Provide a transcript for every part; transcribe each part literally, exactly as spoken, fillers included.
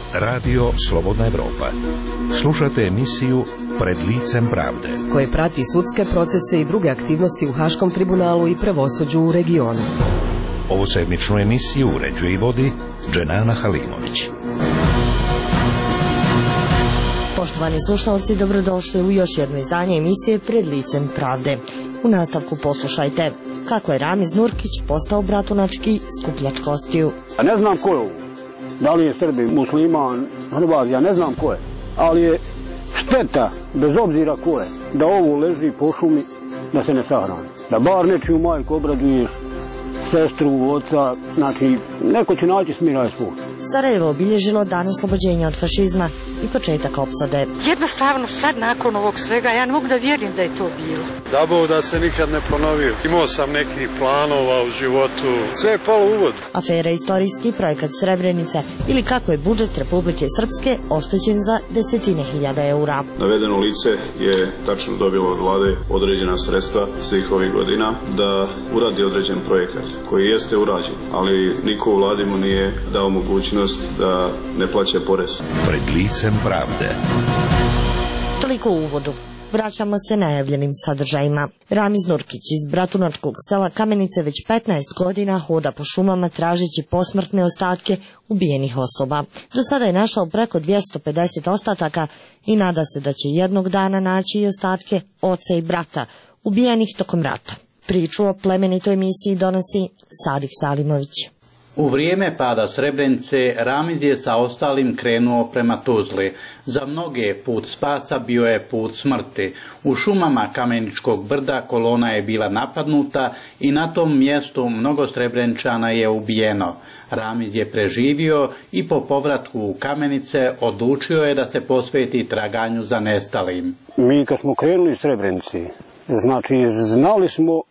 Radio Slobodna Evropa. Slušate emisiju Pred licem pravde, koje prati sudske procese i druge aktivnosti u Haškom tribunalu i pravosuđu u regionu. Ovu sedmičnu emisiju uređuje i vodi Dženana Halimović. Poštovani slušalci, dobrodošli u još jedno izdanje emisije Pred licem pravde. U nastavku poslušajte kako je Ramiz Nurkić postao bratunački skupljač kostiju. Ja ne znam ko je ovo. Da li je Srbin, musliman, Hrvat, ja ne znam ko je. Ali je šteta, bez obzira ko je, da ovo leži po šumi, da se ne sahrani. Da bar nečiju majku obraduješ, sestru, oca, znači neko će naći smiraj svoj. Sarajevo obilježilo dan oslobođenja od fašizma i početak opsade. Jednostavno sad nakon ovog svega ja ne mogu da vjerujem da je to bilo. Da Bog da se nikad ne ponovio. Imao sam nekih planova u životu. Sve je palo u vodu. Afera istorijski projekat Srebrenice ili kako je budžet Republike Srpske oštećen za desetine hiljada eura. Navedeno lice je tačno dobilo od vlade određena sredstva svih ovih godina da uradi određen projekat koji jeste urađen, ali niko u vladi mu nije dao mogućnost da ne plaća porez. Pred licem pravde. Toliko u uvodu. Vraćamo se najavljenim sadržajima. Ramiz Nurkić iz bratunačkog sela Kamenice već petnaest godina hoda po šumama tražeći posmrtne ostatke ubijenih osoba. Do sada je našao preko dvjesto pedeset ostataka i nada se da će jednog dana naći i ostatke oca i brata ubijenih tokom rata. Priču o plemenitoj misiji donosi Sadik Salimović. U vrijeme pada Srebrenice, Ramiz je sa ostalim krenuo prema Tuzli. Za mnoge put spasa bio je put smrti. U šumama Kameničkog brda kolona je bila napadnuta i na tom mjestu mnogo Srebreničana je ubijeno. Ramiz je preživio i po povratku u Kamenice odlučio je da se posveti traganju za nestalim. Mi kad smo krenuli iz Srebrenice, znači znali smo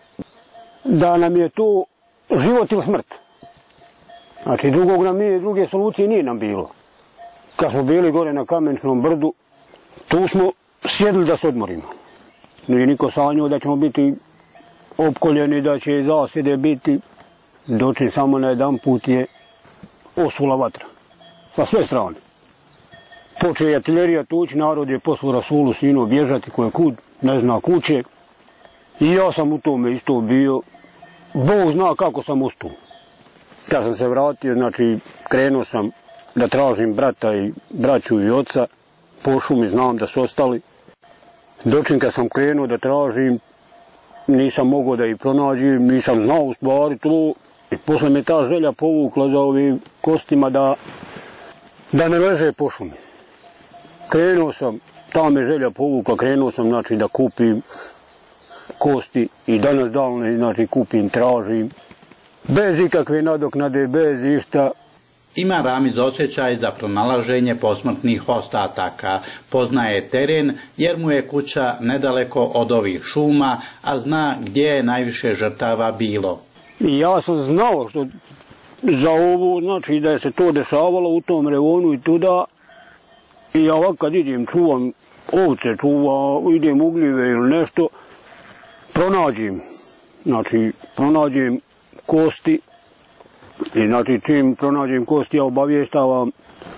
da nam je to život ili smrt. Znači drugog nam nije, druge solucije nije nam bilo. Kad smo bili gore na Kameničnom brdu, tu smo sjedli da se odmorimo. Nije niko sanjao da ćemo biti opkoljeni, da će zasjede biti. Dočin samo na jedan put je osula vatra. Sa sve strane. Počeo je artiljerija tući, narod je poslu Rasulu sinu bježati koje kud, ne zna kuće. I ja sam u tome isto bio. Bog zna kako sam ustao. Kad sam se vratio, znači krenuo sam da tražim brata i braću i oca. Po šumi znam da su ostali. Dočin kad sam krenuo da tražim, nisam mogao da ih pronađem, nisam znao u stvari to. I posle me ta želja povukla za ovim kostima da, da ne leže po šumi. Krenuo sam, ta me želja povukla, krenuo sam znači da kupim kosti i danas davno znači kupim, tražim. Bez ikakve nadoknade, bez išta. Ima Ramiz osjećaj za pronalaženje posmrtnih ostataka. Poznaje teren jer mu je kuća nedaleko od ovih šuma, a zna gdje je najviše žrtava bilo. I ja sam znao što za ovo, znači da je se to dešavalo u tom revonu i tuda. I ja ovak kad idem, čuvam ovce, čuvam, idem ugljive ili nešto, pronađem, znači pronađem kosti i znači čim pronađem kosti ja obavještavam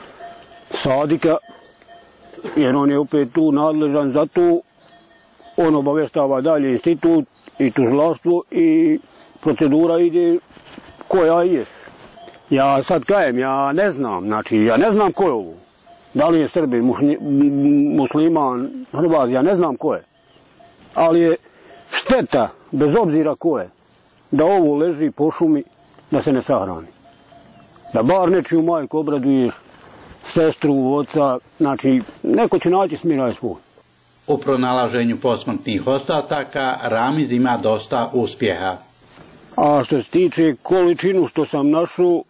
Sadika jer on je opet tu nadležan za to, on obavještava dalje institut i tužilaštvo i procedura ide koja je. Ja sad kajem, ja ne znam, znači ja ne znam ko je ovo. Da li je Srbin, musliman, Hrvat, ja ne znam ko je. Ali je šteta, bez obzira ko je, da ovo leži po šumi, da se ne sahrani. Da bar nečiju majku obraduješ, sestru, oca, znači neko će naći smiraj svoj. U pronalaženju posmrtnih ostataka Ramiz ima dosta uspjeha. A što se tiče količinu što sam našao,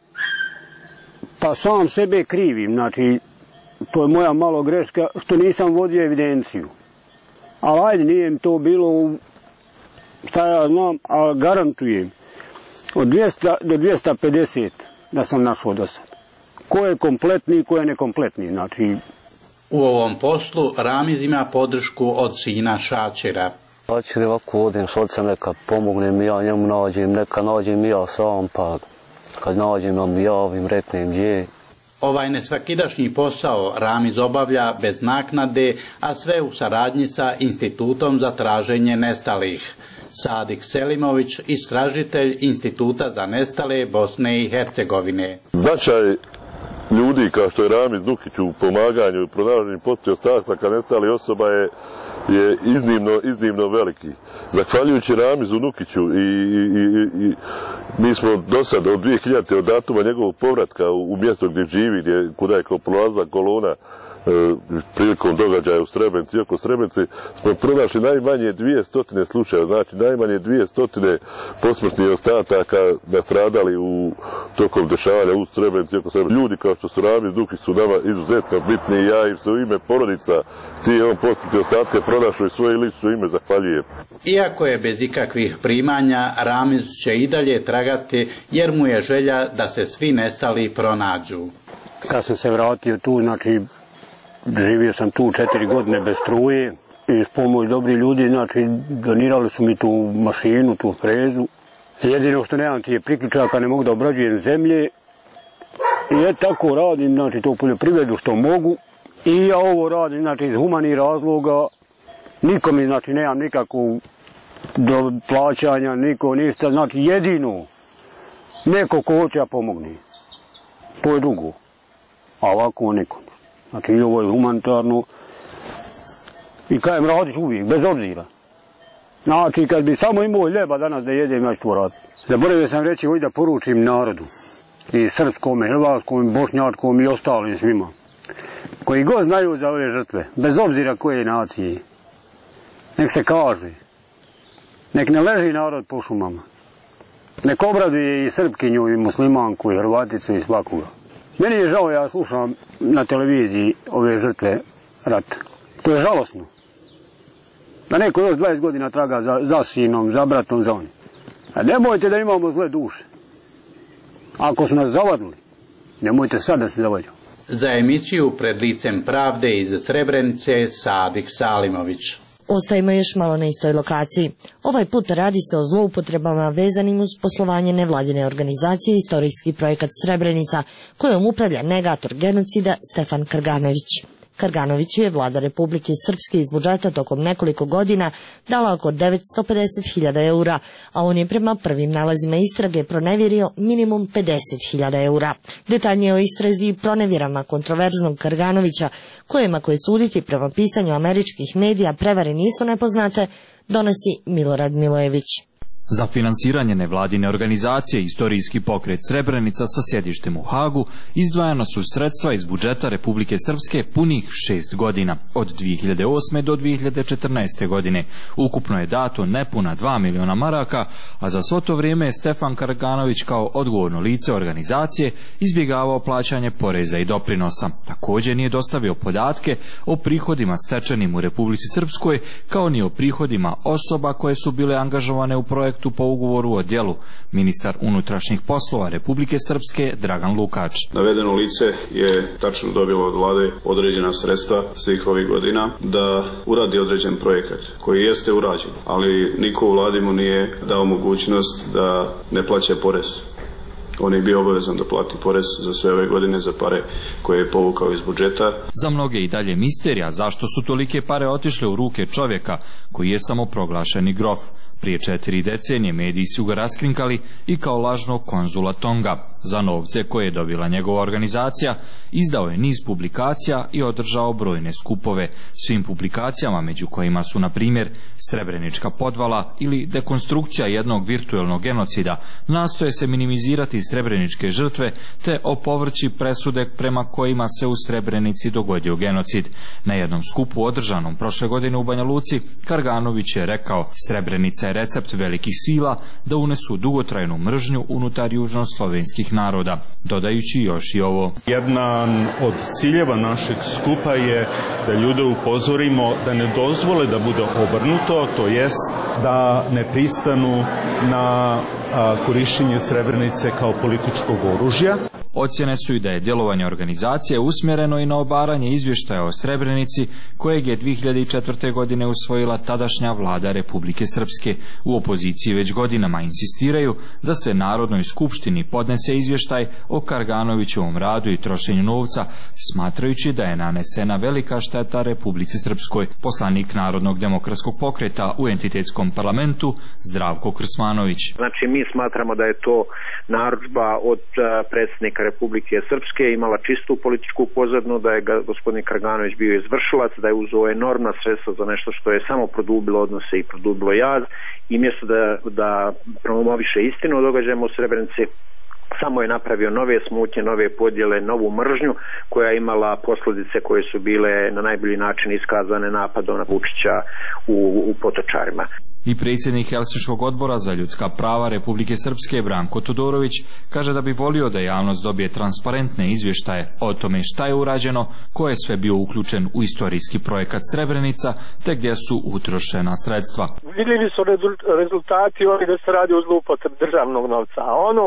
pa sam sebe krivim, znači to je moja malo greška što nisam vodio evidenciju. Ali ajde, nije mi to bilo, šta ja znam, a garantujem, od dvjesto do dvjesto pedeset da sam našao do sad. Ko je kompletni, ko je nekompletni, znači. U ovom poslu Ramiz ima podršku od sina Šačira. Šačir ovako vodim s ocem, neka pomognem i ja njemu nađem, neka nađem i ja sam, pa kad nađem vam javim, reknem gdje. Ovaj nesvakidašnji posao Ramiz obavlja bez naknade, a sve u saradnji sa Institutom za traženje nestalih. Sadik Selimović, istražitelj Instituta za nestale Bosne i Hercegovine. Značaj ljudi kao što je Ramiz Nukić u pomaganju i pronalaženju posmrtnih ostataka nestalih osoba je, je iznimno, iznimno veliki. Zahvaljujući Ramizu Nukiću i, i, i, i mi smo do sada od dvije hiljadite od datuma njegovog povratka u, u mjesto gdje živi, gdje, kuda je prolazila kolona e, prilikom događaja u Srebrenici i oko Srebrenici, smo pronašli najmanje dvije stotine slučajeva, znači najmanje dvije stotine posmrtnih ostataka nastradali u tokom dešavanja u Srebrenici i oko Srebrenici. Ljudi kao što su Ramiz Nukić su nama izuzetno bitni i ja im se u ime porodica tije on posmrtnih ostatke pronašao i svoje lično ime zahvaljujem. Iako je bez ikakvih primanja, Ramiz će i dalje tragati jer mu je želja da se svi nestali pronađu. Kad sam se vratio tu, znači živio sam tu četiri godine bez struje i s pomoć dobrih ljudi, znači donirali su mi tu mašinu, tu frezu. Jedino što nemam tije priključaka, ne mogu da obrađujem zemlje. I je tako radim, znači to poljoprivredu što mogu. I ja ovo radim, znači iz humanih razloga. Niko mi, znači nemam nikakvog do plaćanja, niko ništa, znači jedino neko ko hoće ja pomogne. To je drugo. A ovako niko. Znači i ovo je humanitarno. I kajem radiš uvijek, bez obzira. Znači kad bi samo imao hljeba danas da jedem, ja ću to raditi. Zaboravio sam reći ovdje da poručim narodu. I srpskom, i hrvatskom, i bošnjačkom i ostalim svima. Koji god znaju za ove žrtve, bez obzira koje nacije. Nek se kaže. Nek ne leži narod po šumama. Nek obraduje i Srpkinju, i muslimanku, i Hrvaticu, i svakoga. Meni je žao, ja slušam na televiziji ove žrtve rata. To je žalosno. Da neko još dvadeset godina traga za, za sinom, za bratom, za onim. A nemojte da imamo zle duše. Ako su nas zavadili, nemojte sad da se zavađu. Za emisiju Pred licem pravde iz Srebrenice, Sadik Salimović. Ostajemo još malo na istoj lokaciji. Ovaj put radi se o zloupotrebama vezanim uz poslovanje nevladine organizacije Istorijski projekat Srebrenica, kojom upravlja negator genocida Stefan Krganović. Krganoviću je vlada Republike Srpske iz budžeta tokom nekoliko godina dala oko devetsto pedeset hiljada eura, a on je prema prvim nalazima istrage pronevjerio minimum pedeset hiljada eura. Detaljnije o istrazi i pronevjerama kontroverznog Krganovića, kojima koje suditi prema pisanju američkih medija prevare nisu nepoznate, donosi Milorad Milojević. Za finansiranje nevladine organizacije Istorijski pokret Srebrenica sa sjedištem u Hagu izdvajana su sredstva iz budžeta Republike Srpske punih šest godina, od dvije hiljade osme do dvije hiljade četrnaeste. godine. Ukupno je dato nepuna dva miliona maraka, a za svo to vrijeme je Stefan Krganović kao odgovorno lice organizacije izbjegavao plaćanje poreza i doprinosa. Također nije dostavio podatke o prihodima stečenim u Republici Srpskoj, kao ni o prihodima osoba koje su bile angažovane u projektu po ugovoru o djelu. Ministar unutrašnjih poslova Republike Srpske Dragan Lukač. Navedeno lice je tačno dobilo od vlade određena sredstva svih ovih godina da uradi određen projekat koji jeste urađen, ali niko u vladi mu nije dao mogućnost da ne plaća porez. On je bio obavezan da plati porez za sve ove godine za pare koje je povukao iz budžeta. Za mnoge i dalje misterija zašto su tolike pare otišle u ruke čovjeka koji je samoproglašeni grof. Prije četiri decenije mediji su ga raskrinkali i kao lažnog konzula Tonga. Za novce koje je dobila njegova organizacija izdao je niz publikacija i održao brojne skupove. Svim publikacijama, među kojima su na primjer Srebrenička podvala ili dekonstrukcija jednog virtualnog genocida, nastoje se minimizirati srebreničke žrtve te opovrći presude prema kojima se u Srebrenici dogodio genocid. Na jednom skupu održanom prošle godine u Banja Luci, Krganović je rekao: Srebrenica je recept velikih sila da unesu dugotrajnu mržnju unutar južnoslovenskih naroda, dodajući još i ovo. Jedan od ciljeva našeg skupa je da ljude upozorimo da ne dozvole da bude obrnuto, to jest da ne pristanu na korišćenje Srebrenice kao političkog oružja. Ocjene su i da je djelovanje organizacije usmjereno i na obaranje izvještaja o Srebrenici kojeg je dvije hiljade četvrte. godine usvojila tadašnja vlada Republike Srpske. U opoziciji već godinama insistiraju da se Narodnoj skupštini podnese izvještaj o Karganovićevom radu i trošenju novca, smatrajući da je nanesena velika šteta Republici Srpskoj. Poslanik Narodnog demokratskog pokreta u entitetskom parlamentu Zdravko Krsmanović. Znači mi smatramo da je to narudžba od predsjednika Republike Srpske imala čistu političku pozadnu, da je gospodin Karganović bio izvršilac, da je uzeo enormna sredstva za nešto što je samo produbilo odnose i produbilo jaz, i mjesto da, da promoviše istinu o događajima u Srebrenici, samo je napravio nove smutnje, nove podjele, novu mržnju koja je imala posljedice koje su bile na najbolji način iskazane napadom na Vučića u, u Potočarima. I predsjednik Helsinškog odbora za ljudska prava Republike Srpske Branko Todorović kaže da bi volio da javnost dobije transparentne izvještaje o tome šta je urađeno, ko je sve bio uključen u istorijski projekat Srebrenica, te gdje su utrošena sredstva. Vidljivi su rezultati ovih da se radi o zloupotrebi državnog novca, a ono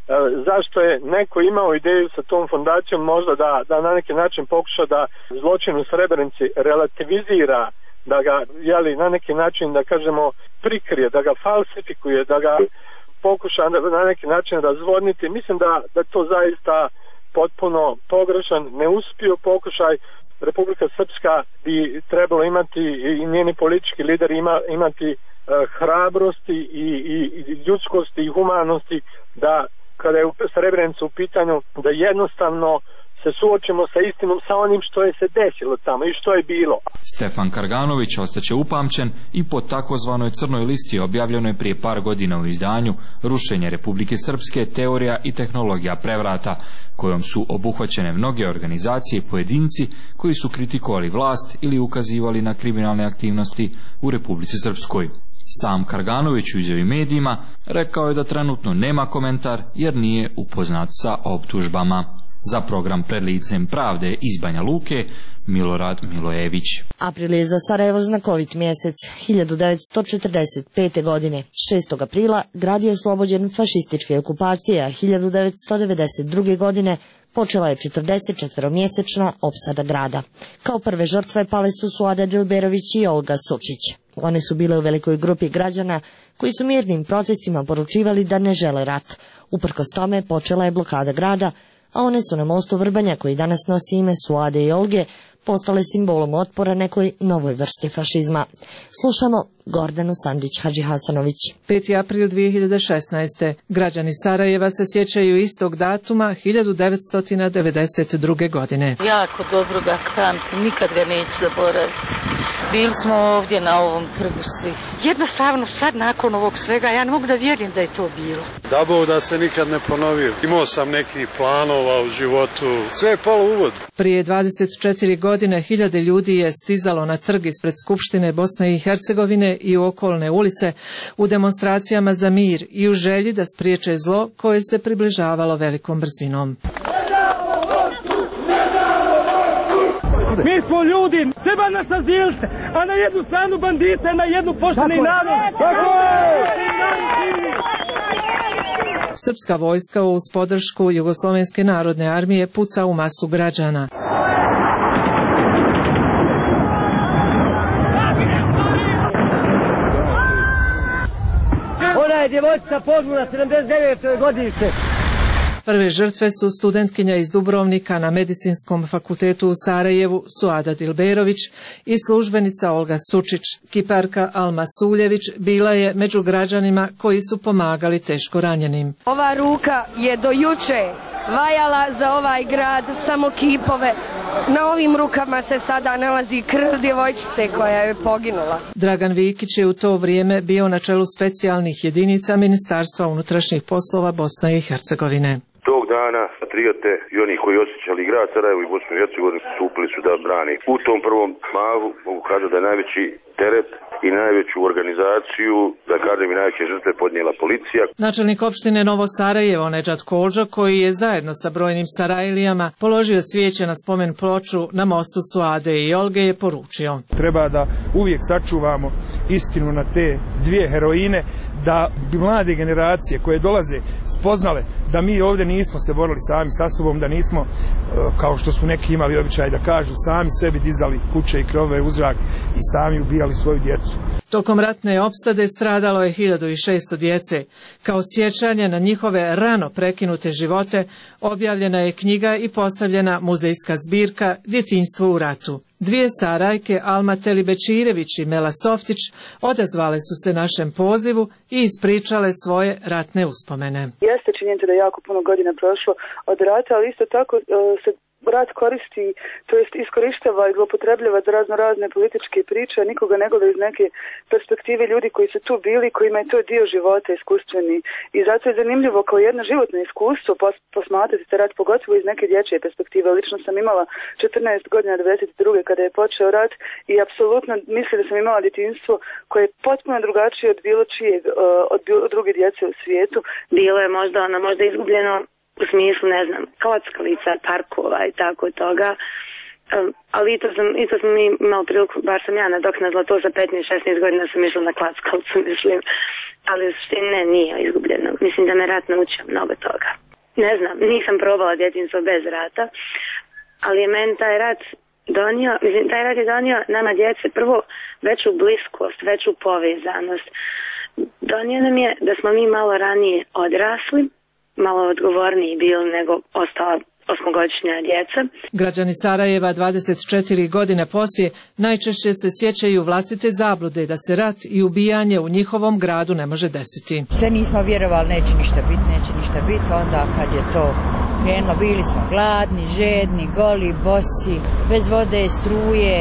zašto je neko imao ideju sa tom fondacijom možda da, da na neki način pokuša da zločin u Srebrenici relativizira, da ga jeli, na neki način da kažemo prikrije, da ga falsifikuje, da ga pokuša na neki način razvodniti. Mislim da, da to zaista potpuno pogrešan, neuspio pokušaj. Republika Srpska bi trebalo imati i njeni politički lideri ima, imati uh, hrabrosti i, i, i ljudskosti i humanosti da kada je u Srebrenicu u pitanju da jednostavno se suočimo sa istinom, sa onim što je se desilo tamo i što je bilo. Stefan Karganović ostaće upamćen i po takozvanoj crnoj listi objavljenoj prije par godina u izdanju Rušenje Republike Srpske, teorija i tehnologija prevrata, kojom su obuhvaćene mnoge organizacije i pojedinci koji su kritikovali vlast ili ukazivali na kriminalne aktivnosti u Republici Srpskoj. Sam Karganović u izjavi medijima rekao je da trenutno nema komentar jer nije upoznat sa optužbama. Za program Pred licem pravde iz Banja Luke, Milorad Milojević. April je za Sarajevo znakovit mjesec. hiljadu devetsto četrdeset pete. godine, šestog aprila, grad je oslobođen fašističke okupacije, a hiljadu devetsto devedeset druge. godine počela je četrdesetčetveromjesečna opsada grada. Kao prve žrtve pale su Suada Dilberović i Olga Sučić. One su bile u velikoj grupi građana koji su mirnim protestima poručivali da ne žele rat. Uprkos tome počela je blokada grada, a one su na mostu Vrbanja, koji danas nosi ime Suade i Olge, postale simbolom otpora nekoj novoj vrsti fašizma. Slušamo Gordanu Sandić-Hadžihasanović. peti april dvije hiljade šesnaeste. Građani Sarajeva se sjećaju istog datuma hiljadu devetsto devedeset druge. godine. Jako dobro ga pamtim, nikad ga neću zaboraviti. Bili smo ovdje na ovom trgu svi. Jednostavno sad nakon ovog svega ja ne mogu da vjerujem da je to bilo. Da Bog da se nikad ne ponovio. Imao sam nekih planova u životu. Sve je palo u vodu. Prije dvadeset četiri godine hiljade ljudi je stizalo na trg ispred Skupštine Bosne i Hercegovine i u okolne ulice u demonstracijama za mir i u želji da spriječe zlo koje se približavalo velikom brzinom. Mi smo ljudi, treba nas azilite, a na jednu stranu bandite, na jednu pošteni narod. Srpska vojska uz podršku Jugoslovenske narodne armije puca u masu građana. Ona je djevojčica poginula sedamdeset devete. godište. Prve žrtve su studentkinja iz Dubrovnika na Medicinskom fakultetu u Sarajevu Suada Dilberović i službenica Olga Sučić. Kiparka Alma Suljević bila je među građanima koji su pomagali teško ranjenim. Ova ruka je do juče vajala za ovaj grad samo kipove. Na ovim rukama se sada nalazi krv djevojčice koja je poginula. Dragan Vikić je u to vrijeme bio na čelu specijalnih jedinica Ministarstva unutrašnjih poslova Bosne i Hercegovine. Tog dana patriote i oni koji osjećali grad Sarajevo i Bosnu i Hercegovinu stupili su da brani. U tom prvom mahu mogu kazati da je najveći teret i najveću organizaciju, da kažem i najveće žrtve podnijela policija. Načelnik opštine Novo Sarajevo, Nedžad Kolđo, koji je zajedno sa brojnim Sarajlijama položio cvijeće na spomen ploču na mostu Suade i Olge, je poručio: treba da uvijek sačuvamo istinu na te dvije heroine, da bi mlade generacije koje dolaze spoznale da mi ovdje nismo se borili sami sa sobom, da nismo, kao što su neki imali običaj da kažu, sami sebi dizali kuće i krovove u zrak i sami ubijali svoju djecu. Tokom ratne opsade stradalo je hiljadu šesto djece. Kao sjećanje na njihove rano prekinute živote objavljena je knjiga i postavljena muzejska zbirka Djetinjstvo u ratu. Dvije Sarajke, Alma Telibečirević i Mela Softić, odazvale su se našem pozivu i ispričale svoje ratne uspomene. Jeste činjenica da je jako puno godina prošlo od rata, ali isto tako se rat koristi, to jest iskorištava i zloupotrebljava za razno razne političke priče, a nikoga ne gleda iz neke perspektive ljudi koji su tu bili, kojima je to dio života iskustveni. I zato je zanimljivo kao jedno životno iskustvo posmatrati se rat, pogotovo iz neke dječje perspektive. Lično sam imala četrnaest godina devedeset druge kada je počeo rat i apsolutno mislim da sam imala djetinjstvo koje je potpuno drugačije od bilo čijeg, od druge djece u svijetu. Bilo je možda ono, možda izgubljeno u smislu, ne znam, kockalica, parkova i tako toga. Um, ali i to sam, i to sam imao priliku, bar sam ja nadoknadila to za petnaest šesnaest godina sam išla na klackalicu, mislim. Ali u suštini ne, nije izgubljeno. Mislim da me rat naučio mnogo toga. Ne znam, nisam probala djetinjstvo bez rata, ali je meni taj rat donio, mislim, taj rat je donio nama djece prvo veću bliskost, veću povezanost. Donio nam je da smo mi malo ranije odrasli, malo odgovorniji bili nego ostala osmogodišnja djeca. Građani Sarajeva dvadeset četiri godine poslije najčešće se sjećaju vlastite zablude da se rat i ubijanje u njihovom gradu ne može desiti. Sve nismo vjerovali, neće ništa biti, neće ništa biti, onda kad je to krenulo, bili smo gladni, žedni, goli, bosi, bez vode, struje,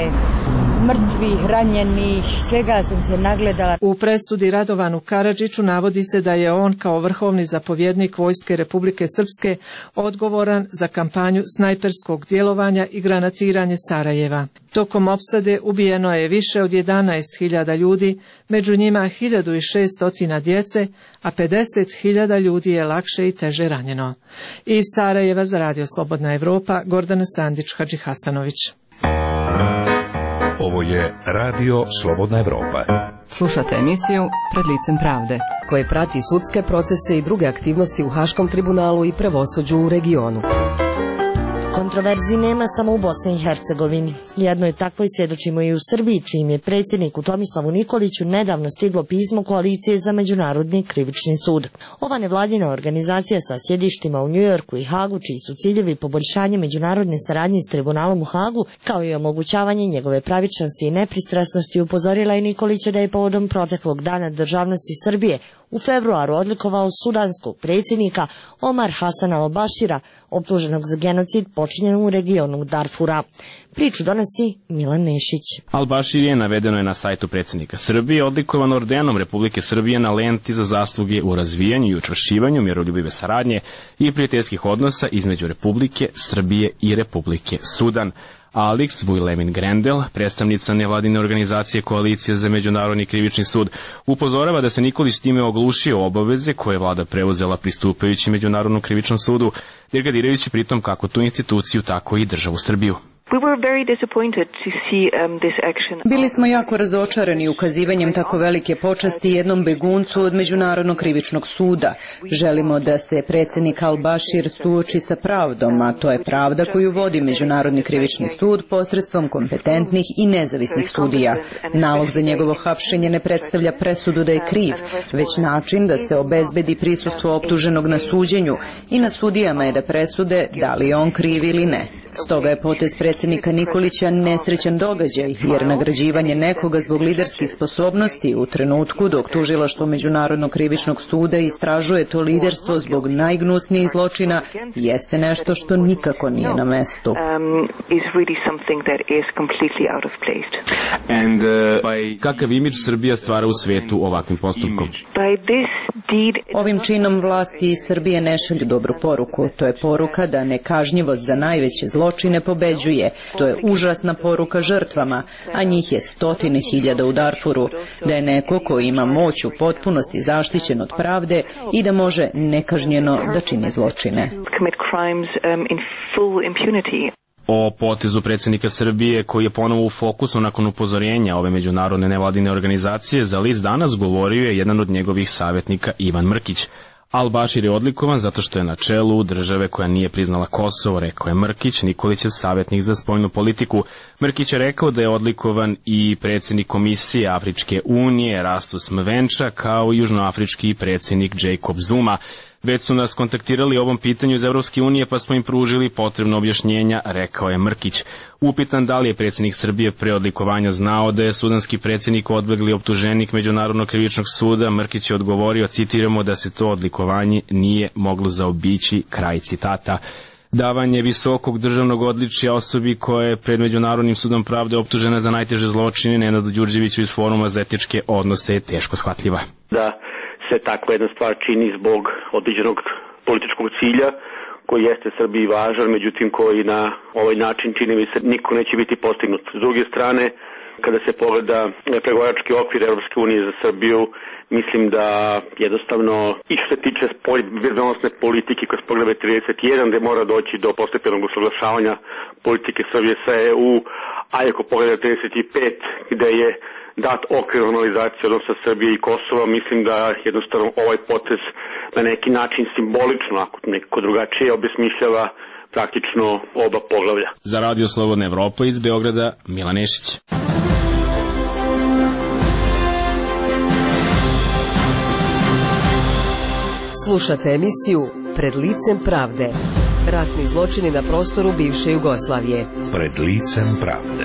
mrtvih, ranjenih, svega sam se nagledala. U presudi Radovanu Karadžiću navodi se da je on kao vrhovni zapovjednik Vojske Republike Srpske odgovoran za kampanju snajperskog djelovanja i granatiranje Sarajeva. Tokom opsade ubijeno je više od jedanaest hiljada ljudi, među njima hiljadu šesto djece, a pedeset hiljada ljudi je lakše i teže ranjeno. Iz Sarajeva za Radio Slobodna Evropa, Gordana Sandić, Hadži Hasanović. Ovo je Radio Slobodna Evropa. Slušate emisiju Pred licem pravde, koje prati sudske procese i druge aktivnosti u Haškom tribunalu i pravosuđu u regionu. Kontroverzi nema samo u Bosni i Hercegovini. Jednoj takvoj svjedočimo i u Srbiji, čijim je predsjedniku Tomislavu Nikoliću nedavno stiglo pismo Koalicije za međunarodni krivični sud. Ova nevladina organizacija sa sjedištima u Njujorku i Hagu, čiji su ciljevi poboljšanje međunarodne saradnje s tribunalom u Hagu, kao i omogućavanje njegove pravičnosti i nepristrasnosti, upozorila je Nikolića da je povodom proteklog dana državnosti Srbije u februaru odlikovao sudanskog predsjednika Omar Hasana al-Bashira, optuženog za genocid počinjen u regionu Darfura. Priču donosi Milan Nešić. Al-Bashir je, navedeno je na sajtu predsjednika Srbije, odlikovan ordenom Republike Srbije na lenti za zasluge u razvijanju i učvršćivanju miroljubive saradnje i prijateljskih odnosa između Republike Srbije i Republike Sudan. Alex Vujlemin Grendel, predstavnica nevladine organizacije Koalicije za međunarodni krivični sud, upozorava da se Nikolić time oglušio obaveze koje je vlada preuzela pristupajući Međunarodnom krivičnom sudu, degradirajući pritom kako tu instituciju, tako i državu Srbiju. Bili smo jako razočarani ukazivanjem tako velike počasti jednom beguncu od Međunarodnog krivičnog suda. Želimo da se predsjednik al-Bashir suoči sa pravdom, a to je pravda koju vodi Međunarodni krivični sud posredstvom kompetentnih i nezavisnih sudija. Nalog za njegovo hapšenje ne predstavlja presudu da je kriv, već način da se obezbedi prisustvo optuženog na suđenju i na sudijama je da presude da li je on kriv ili ne. Stoga je potez predsjednika Nikolića nesrećan događaj, jer nagrađivanje nekoga zbog liderskih sposobnosti u trenutku dok tužilaštvo Međunarodnog krivičnog suda istražuje to liderstvo zbog najgnusnijih zločina jeste nešto što nikako nije na mestu. Kakav imidž Srbija stvara u svijetu ovakvim postupkom? Ovim činom vlasti iz Srbije ne šalju dobru poruku. To je poruka da nekažnjivost za najveće zločine pobeđuje. To je užasna poruka žrtvama, a njih je stotine hiljada u Darfuru. Da je neko ko ima moć u potpunosti zaštićen od pravde i da može nekažnjeno da čini zločine. O potezu predsjednika Srbije, koji je ponovo u fokusu nakon upozorenja ove međunarodne nevladine organizacije, za list Danas govorio je jedan od njegovih savjetnika Ivan Mrkić. Al-Bašir je odlikovan zato što je na čelu države koja nije priznala Kosovo, rekao je Mrkić, Nikolićev savjetnik za spoljnu politiku. Mrkić je rekao da je odlikovan i predsjednik Komisije Afričke unije Rastus Mvenča, kao i južnoafrički predsjednik Jacob Zuma. Već su nas kontaktirali o ovom pitanju iz Evropske unije, pa smo im pružili potrebno objašnjenja, rekao je Mrkić. Upitan da li je predsjednik Srbije pre odlikovanja znao da je sudanski predsjednik odbegli optuženik Međunarodnog krivičnog suda, Mrkić je odgovorio, citiramo, da se to odlikovanje nije moglo zaobići, kraj citata. Davanje visokog državnog odličja osobi koja je pred Međunarodnim sudom pravde optužena za najteže zločine, Nenadu Đurđeviću iz Foruma za etičke odnose, je teško shvatljiva. Da se takva jedna stvar čini zbog određenog političkog cilja koji jeste Srbiji važan, međutim koji na ovaj način čini mi se niko neće biti postignut. S druge strane, kada se pogleda pregovarački okvir Evropske unije za Srbiju, mislim da jednostavno i što se tiče bezbednosne politike kroz poglavlje trideset jedan, gde mora doći do postepenog usaglašavanja politike Srbije sa E U, a ako pogleda trideset pet, gde je dat okvir normalizacije odnosa Srbije i Kosova, mislim da jednostavno ovaj potez na neki način simbolično, ako nekako drugačije, obesmišljava praktično oba poglavlja. Za Radio Slobodna Evropa iz Beograda, Milan Nešić. Slušate emisiju Pred licem pravde. Ratni zločini na prostoru bivše Jugoslavije. Pred licem pravde.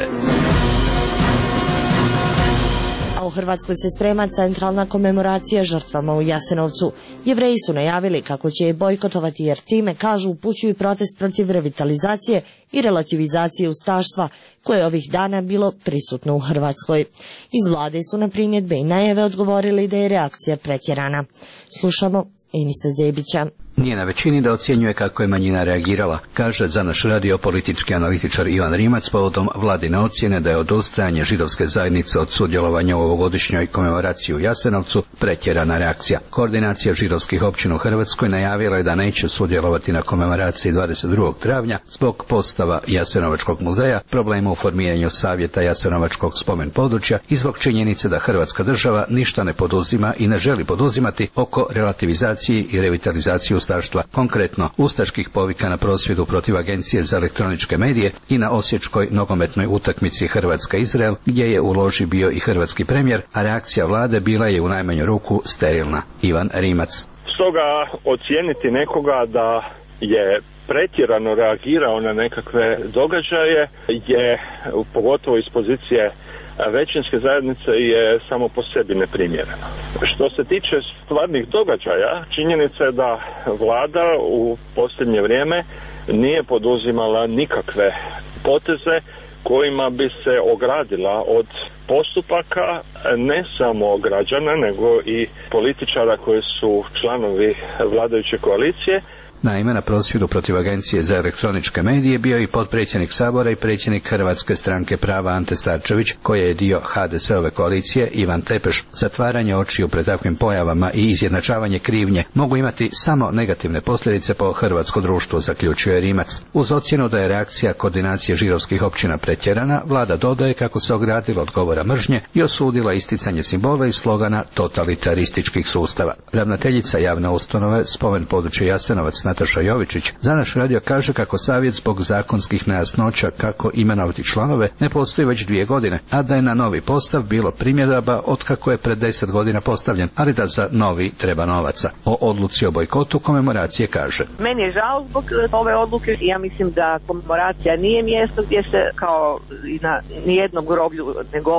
A u Hrvatskoj se sprema centralna komemoracija žrtvama u Jasenovcu. Jevreji su najavili kako će je bojkotovati jer time, kažu, upućuju protest protiv revitalizacije i relativizacije ustaštva koje je ovih dana bilo prisutno u Hrvatskoj. Iz vlade su na primjedbe i najave odgovorili da je reakcija pretjerana. Slušamo Enisa Zebića. Nije na većini da ocjenjuje kako je manjina reagirala, kaže za naš radio politički analitičar Ivan Rimac povodom vladine ocjene da je odustajanje židovske zajednice od sudjelovanja u ovogodišnjoj komemoraciji u Jasenovcu pretjerana reakcija. Koordinacija židovskih općina u Hrvatskoj najavila je da neće sudjelovati na komemoraciji dvadeset drugog travnja zbog postava Jasenovačkog muzeja, problema u formiranju savjeta Jasenovačkog spomen područja i zbog činjenice da Hrvatska država ništa ne poduzima i ne želi poduzimati oko relativizacije i revitalizacije ustaštva, konkretno ustaških povika na prosvjedu protiv Agencije za elektroničke medije i na osječkoj nogometnoj utakmici Hrvatska-Izrael, gdje je u loži bio i hrvatski premijer, a reakcija vlade bila je u najmanju ruku sterilna. Ivan Rimac. Stoga ocijeniti nekoga da je pretjerano reagirao na nekakve događaje je, pogotovo iz pozicije većinske zajednice, je samo po sebi neprimjereno. Što se tiče stvarnih događaja, činjenica je da vlada u posljednje vrijeme nije poduzimala nikakve poteze kojima bi se ogradila od postupaka ne samo građana, nego i političara koji su članovi vladajuće koalicije. Naime, na prosvjedu protiv Agencije za elektroničke medije bio i potpredsjednik Sabora i predsjednik Hrvatske stranke prava Ante Starčević, koji je dio ha de se ove koalicije, Ivan Tepeš. Zatvaranje očiju pred takvim pojavama i izjednačavanje krivnje mogu imati samo negativne posljedice po hrvatsko društvo, zaključuje Rimac. Uz ocjenu da je reakcija koordinacije židovskih općina pretjerana, vlada dodaje kako se ogradila od govora mržnje i osudila isticanje simbola i slogana totalitarističkih sustava. Ravnateljica javne ustanove Spomen područje Jasenovac Nataša Jovičić za naš radio kaže kako savjet zbog zakonskih nejasnoća kako imenovati članove ne postoji već dvije godine, a da je na novi postav bilo primjedaba od kako je pred deset godina postavljen, ali da za novi treba novaca. O odluci o bojkotu komemoracije kaže: Meni je žao zbog ove odluke i ja mislim da komemoracija nije mjesto gdje se kao i na nijednom groblju ne govori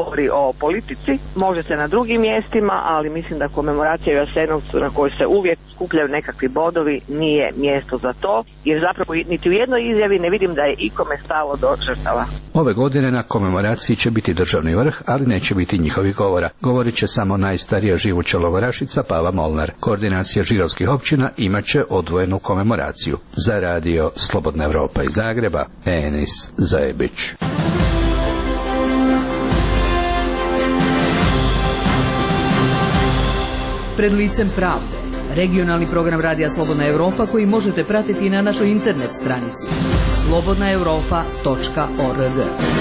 govori o politici, može se na drugim mjestima, ali mislim da komemoracija u Jasenovcu na kojoj se uvijek skupljaju nekakvi bodovi nije mjesto za to, jer zapravo niti u jednoj izjavi ne vidim da je ikome stalo do žrtava. Ove godine na komemoraciji će biti državni vrh, ali neće biti njihovih govora. Govorit će samo najstarija živuća logorašica Pava Molnar. Koordinacija židovskih općina imaće odvojenu komemoraciju. Za radio Slobodna Evropa iz Zagreba, Enis Zajebić. Pred licem pravde. Regionalni program Radija Slobodna Evropa koji možete pratiti na našoj internet stranici slobodna europa tačka org.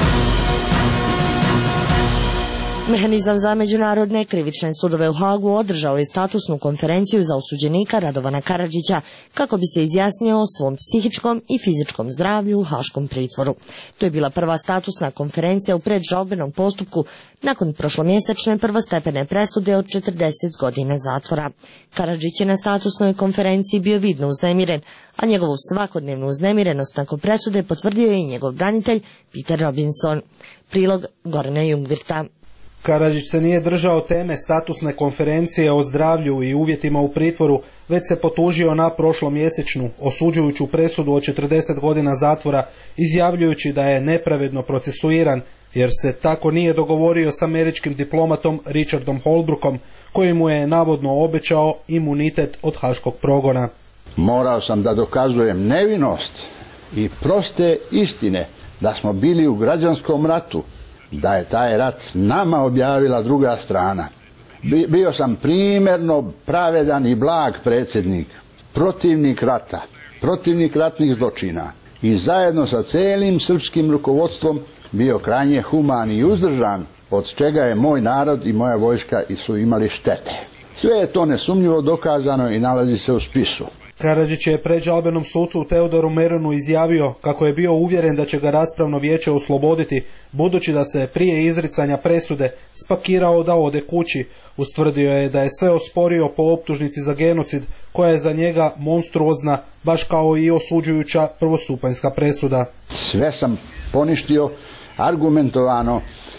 Mehanizam za međunarodne krivične sudove u Hagu održao je statusnu konferenciju za osuđenika Radovana Karadžića kako bi se izjasnio o svom psihičkom i fizičkom zdravlju u haškom pritvoru. To je bila prva statusna konferencija u predžalbenom postupku nakon prošlomjesečne prvostepene presude od četrdeset godina zatvora. Karadžić je na statusnoj konferenciji bio vidno uznemiren, a njegovu svakodnevnu uznemirenost nakon presude potvrdio je i njegov branitelj Peter Robinson. Prilog Gorana Jungvirta. Karadžić se nije držao teme statusne konferencije o zdravlju i uvjetima u pritvoru, već se potužio na prošlomjesečnu, osuđujuću presudu od četrdeset godina zatvora, izjavljujući da je nepravedno procesuiran, jer se tako nije dogovorio s američkim diplomatom Richardom Holbrookom, koji mu je navodno obećao imunitet od haškog progona. Morao sam da dokazujem nevinost i proste istine da smo bili u građanskom ratu, da je taj rat nama objavila druga strana. Bio sam primjerno pravedan i blag predsjednik, protivnik rata, protivnik ratnih zločina i zajedno sa celim srpskim rukovodstvom bio krajnje human i uzdržan, od čega je moj narod i moja vojska su imali štete. Sve je to nesumnjivo dokazano i nalazi se u spisu. Karadžić je pred žalbenom sucu Teodoru Meronu izjavio kako je bio uvjeren da će ga raspravno vijeće osloboditi, budući da se prije izricanja presude spakirao da ode kući. Ustvrdio je da je sve osporio po optužnici za genocid, koja je za njega monstruozna, baš kao i osuđujuća prvostupanjska presuda. Sve sam poništio argumentovano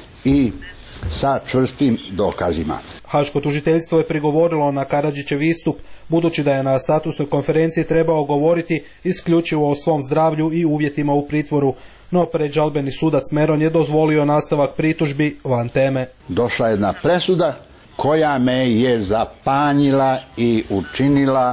i sa čvrstim dokazima. Haško tužiteljstvo je prigovorilo na Karadžićev istup, budući da je na statusnoj konferenciji trebao govoriti isključivo o svom zdravlju i uvjetima u pritvoru, no predžalbeni sudac Meron je dozvolio nastavak pritužbi van teme. Došla je jedna presuda koja me je zapanjila i učinila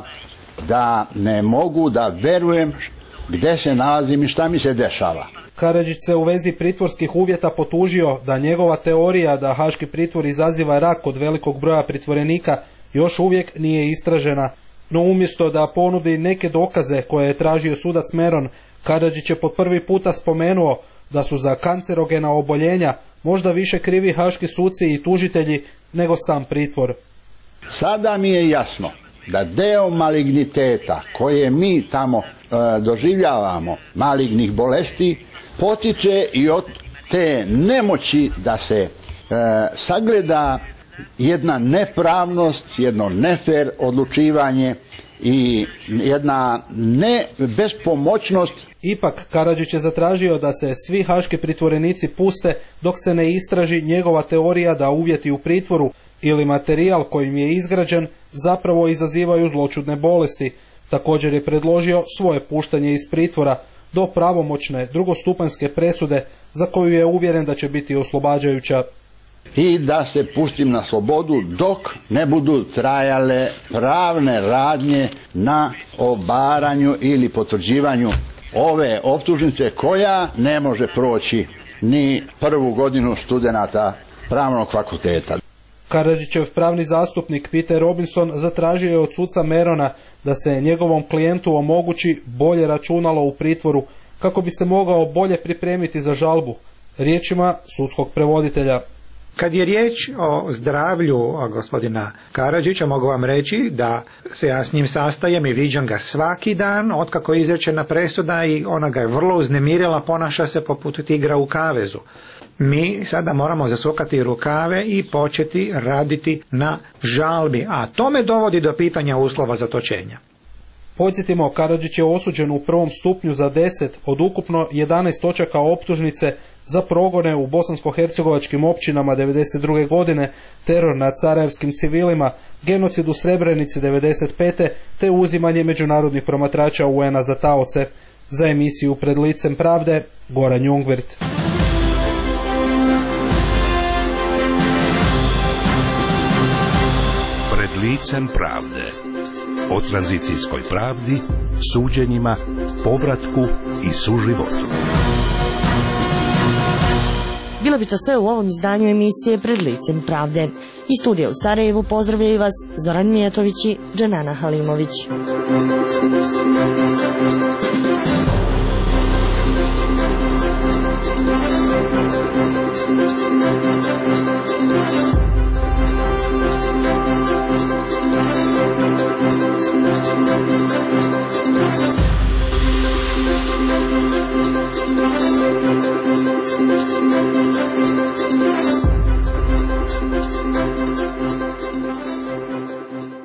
da ne mogu da verujem gdje se nalazim i šta mi se dešava. Karadžić se u vezi pritvorskih uvjeta potužio da njegova teorija da haški pritvor izaziva rak kod velikog broja pritvorenika još uvijek nije istražena, no umjesto da ponudi neke dokaze koje je tražio sudac Meron, Karadžić je po prvi puta spomenuo da su za kancerogena oboljenja možda više krivi haški suci i tužitelji nego sam pritvor. Sada mi je jasno da deo maligniteta koje mi tamo e, doživljavamo, malignih bolesti, potiče i od te nemoći da se e, sagleda jedna nepravnost, jedno nefer odlučivanje i jedna ne bespomoćnost. Ipak Karadžić je zatražio da se svi haški pritvorenici puste dok se ne istraži njegova teorija da uvjeti u pritvoru ili materijal kojim je izgrađen zapravo izazivaju zloćudne bolesti. Također je predložio svoje puštanje iz pritvora do pravomoćne drugostupanjske presude za koju je uvjeren da će biti oslobađajuća. I da se pustim na slobodu dok ne budu trajale pravne radnje na obaranju ili potvrđivanju ove optužnice koja ne može proći ni prvu godinu studenata pravnog fakulteta. Karadžićev pravni zastupnik Peter Robinson zatražio je od suca Merona da se njegovom klijentu omogući bolje računalo u pritvoru kako bi se mogao bolje pripremiti za žalbu. Riječima sudskog prevoditelja. Kad je riječ o zdravlju gospodina Karadžića, mogu vam reći da se ja s njim sastajem i viđam ga svaki dan otkako je izrečena presuda i ona ga je vrlo uznemirila, ponaša se poput tigra u kavezu. Mi sada moramo zasukati rukave i početi raditi na žalbi, a to me dovodi do pitanja uslova zatočenja. Podsjetimo, Karadžić je osuđen u prvom stupnju za deset od ukupno jedanaest točaka optužnice za progone u bosansko-hercegovačkim općinama devedeset druge godine, teror nad sarajevskim civilima, genocid u Srebrenici devedeset pete te uzimanje međunarodnih promatrača U N-a za taoce. Za emisiju Pred licem pravde, Goran Jungvirt. Pred licem pravde. O tranzicijskoj pravdi, suđenjima, povratku i suživotu. Bilo bi to sve u ovom izdanju emisije Pred licem pravde. Iz studija u Sarajevu pozdravljaju vas Zoran Mijatović i Dženana Halimović.